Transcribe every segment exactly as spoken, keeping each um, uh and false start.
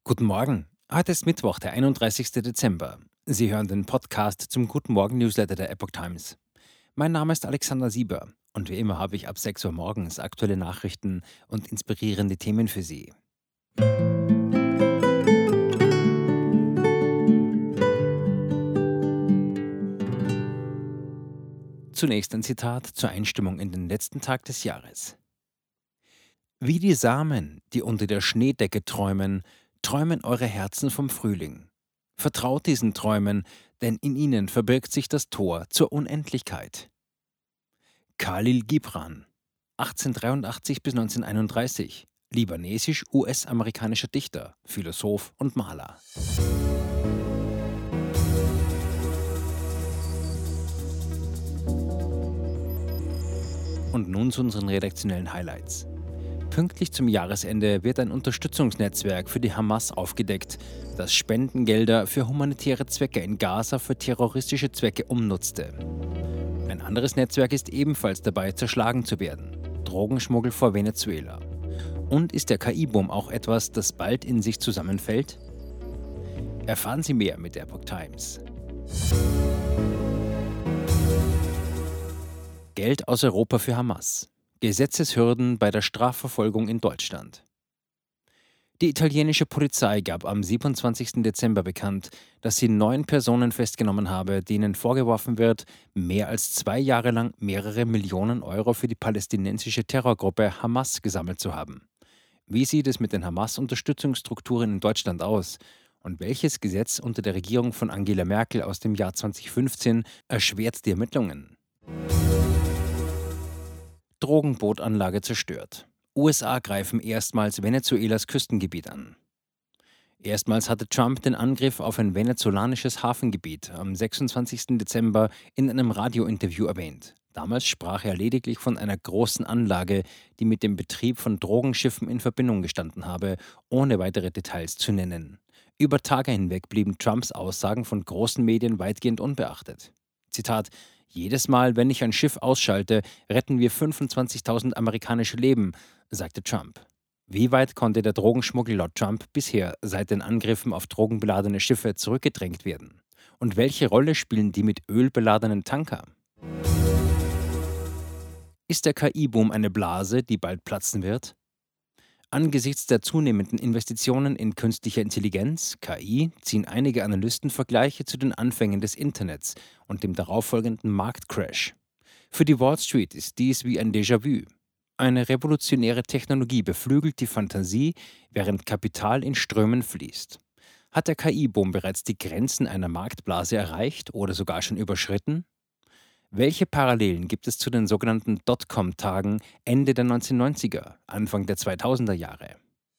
Guten Morgen. Heute ist Mittwoch, der einunddreißigste Dezember. Sie hören den Podcast zum Guten Morgen Newsletter der Epoch Times. Mein Name ist Alexander Sieber und wie immer habe ich ab sechs Uhr morgens aktuelle Nachrichten und inspirierende Themen für Sie. Zunächst ein Zitat zur Einstimmung in den letzten Tag des Jahres. Wie die Samen, die unter der Schneedecke träumen, träumen eure Herzen vom Frühling. Vertraut diesen Träumen, denn in ihnen verbirgt sich das Tor zur Unendlichkeit. Khalil Gibran, achtzehnhundertdreiundachtzig bis neunzehnhunderteinunddreißig, libanesisch-U S-amerikanischer Dichter, Philosoph und Maler. Und nun zu unseren redaktionellen Highlights. Pünktlich zum Jahresende wird ein Unterstützungsnetzwerk für die Hamas aufgedeckt, das Spendengelder für humanitäre Zwecke in Gaza für terroristische Zwecke umnutzte. Ein anderes Netzwerk ist ebenfalls dabei, zerschlagen zu werden. Drogenschmuggel vor Venezuela. Und ist der K I-Boom auch etwas, das bald in sich zusammenfällt? Erfahren Sie mehr mit der Epoch Times. Geld aus Europa für Hamas. Gesetzeshürden bei der Strafverfolgung in Deutschland. Die italienische Polizei gab am siebenundzwanzigsten Dezember bekannt, dass sie neun Personen festgenommen habe, denen vorgeworfen wird, mehr als zwei Jahre lang mehrere Millionen Euro für die palästinensische Terrorgruppe Hamas gesammelt zu haben. Wie sieht es mit den Hamas-Unterstützungsstrukturen in Deutschland aus? Und welches Gesetz unter der Regierung von Angela Merkel aus dem Jahr zweitausendfünfzehn erschwert die Ermittlungen? Drogenbootanlage zerstört. U S A greifen erstmals Venezuelas Küstengebiet an. Erstmals hatte Trump den Angriff auf ein venezolanisches Hafengebiet am sechsundzwanzigsten Dezember in einem Radiointerview erwähnt. Damals sprach er lediglich von einer großen Anlage, die mit dem Betrieb von Drogenschiffen in Verbindung gestanden habe, ohne weitere Details zu nennen. Über Tage hinweg blieben Trumps Aussagen von großen Medien weitgehend unbeachtet. Zitat: Jedes Mal, wenn ich ein Schiff ausschalte, retten wir fünfundzwanzigtausend amerikanische Leben, sagte Trump. Wie weit konnte der Drogenschmuggel laut Trump bisher seit den Angriffen auf drogenbeladene Schiffe zurückgedrängt werden? Und welche Rolle spielen die mit Öl beladenen Tanker? Ist der K I-Boom eine Blase, die bald platzen wird? Angesichts der zunehmenden Investitionen in künstliche Intelligenz, K I, ziehen einige Analysten Vergleiche zu den Anfängen des Internets und dem darauffolgenden Marktcrash. Für die Wall Street ist dies wie ein Déjà-vu. Eine revolutionäre Technologie beflügelt die Fantasie, während Kapital in Strömen fließt. Hat der K I-Boom bereits die Grenzen einer Marktblase erreicht oder sogar schon überschritten? Welche Parallelen gibt es zu den sogenannten Dotcom-Tagen Ende der neunzehnhundertneunziger, Anfang der zweitausender Jahre?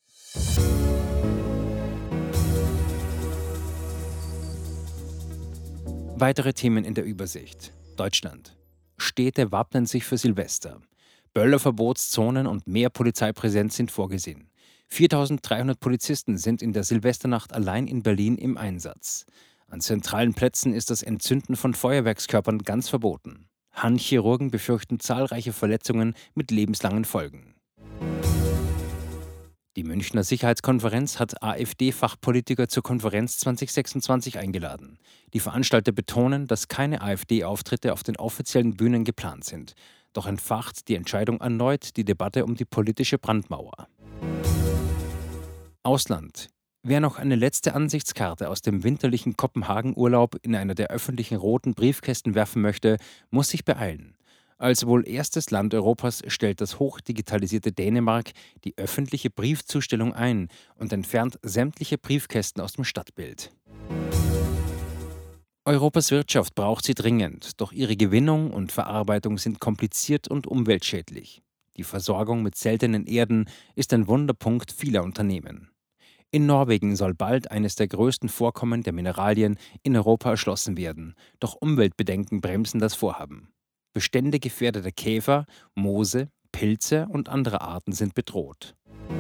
Weitere Themen in der Übersicht. Deutschland. Städte wappnen sich für Silvester. Böllerverbotszonen und mehr Polizeipräsenz sind vorgesehen. viertausenddreihundert Polizisten sind in der Silvesternacht allein in Berlin im Einsatz. An zentralen Plätzen ist das Entzünden von Feuerwerkskörpern ganz verboten. Handchirurgen befürchten zahlreiche Verletzungen mit lebenslangen Folgen. Die Münchner Sicherheitskonferenz hat AfD-Fachpolitiker zur Konferenz zweitausendsechsundzwanzig eingeladen. Die Veranstalter betonen, dass keine AfD-Auftritte auf den offiziellen Bühnen geplant sind. Doch entfacht die Entscheidung erneut die Debatte um die politische Brandmauer. Ausland. Wer noch eine letzte Ansichtskarte aus dem winterlichen Kopenhagen-Urlaub in einer der öffentlichen roten Briefkästen werfen möchte, muss sich beeilen. Als wohl erstes Land Europas stellt das hochdigitalisierte Dänemark die öffentliche Briefzustellung ein und entfernt sämtliche Briefkästen aus dem Stadtbild. Europas Wirtschaft braucht sie dringend, doch ihre Gewinnung und Verarbeitung sind kompliziert und umweltschädlich. Die Versorgung mit seltenen Erden ist ein Wunderpunkt vieler Unternehmen. In Norwegen soll bald eines der größten Vorkommen der Mineralien in Europa erschlossen werden, doch Umweltbedenken bremsen das Vorhaben. Bestände gefährdeter Käfer, Moose, Pilze und andere Arten sind bedroht.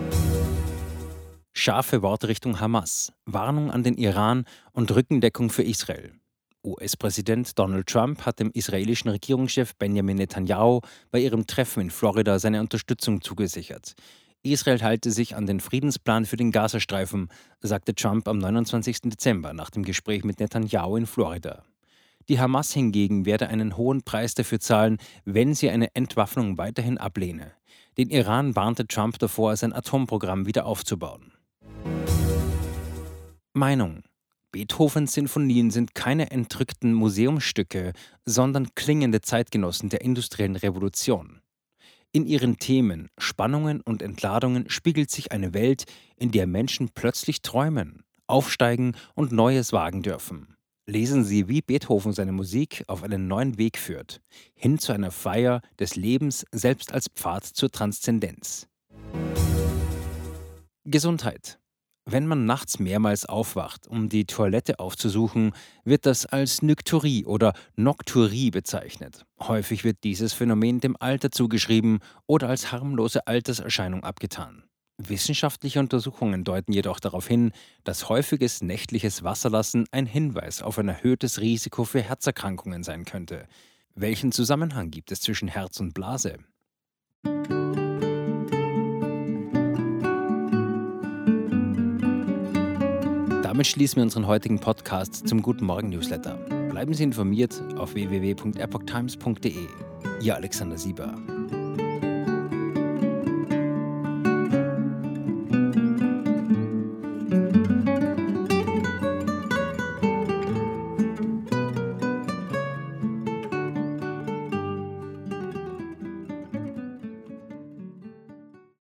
Scharfe Worte Richtung Hamas, Warnung an den Iran und Rückendeckung für Israel. U S-Präsident Donald Trump hat dem israelischen Regierungschef Benjamin Netanyahu bei ihrem Treffen in Florida seine Unterstützung zugesichert. Israel halte sich an den Friedensplan für den Gazastreifen, sagte Trump am neunundzwanzigsten Dezember nach dem Gespräch mit Netanyahu in Florida. Die Hamas hingegen werde einen hohen Preis dafür zahlen, wenn sie eine Entwaffnung weiterhin ablehne. Den Iran warnte Trump davor, sein Atomprogramm wieder aufzubauen. Meinung: Beethovens Sinfonien sind keine entrückten Museumsstücke, sondern klingende Zeitgenossen der industriellen Revolution. In ihren Themen, Spannungen und Entladungen spiegelt sich eine Welt, in der Menschen plötzlich träumen, aufsteigen und Neues wagen dürfen. Lesen Sie, wie Beethoven seine Musik auf einen neuen Weg führt, hin zu einer Feier des Lebens, selbst als Pfad zur Transzendenz. Gesundheit: Wenn man nachts mehrmals aufwacht, um die Toilette aufzusuchen, wird das als Nykturie oder Nokturie bezeichnet. Häufig wird dieses Phänomen dem Alter zugeschrieben oder als harmlose Alterserscheinung abgetan. Wissenschaftliche Untersuchungen deuten jedoch darauf hin, dass häufiges nächtliches Wasserlassen ein Hinweis auf ein erhöhtes Risiko für Herzerkrankungen sein könnte. Welchen Zusammenhang gibt es zwischen Herz und Blase? Damit schließen wir unseren heutigen Podcast zum Guten Morgen Newsletter. Bleiben Sie informiert auf w w w punkt epoch times punkt d e. Ihr Alexander Sieber.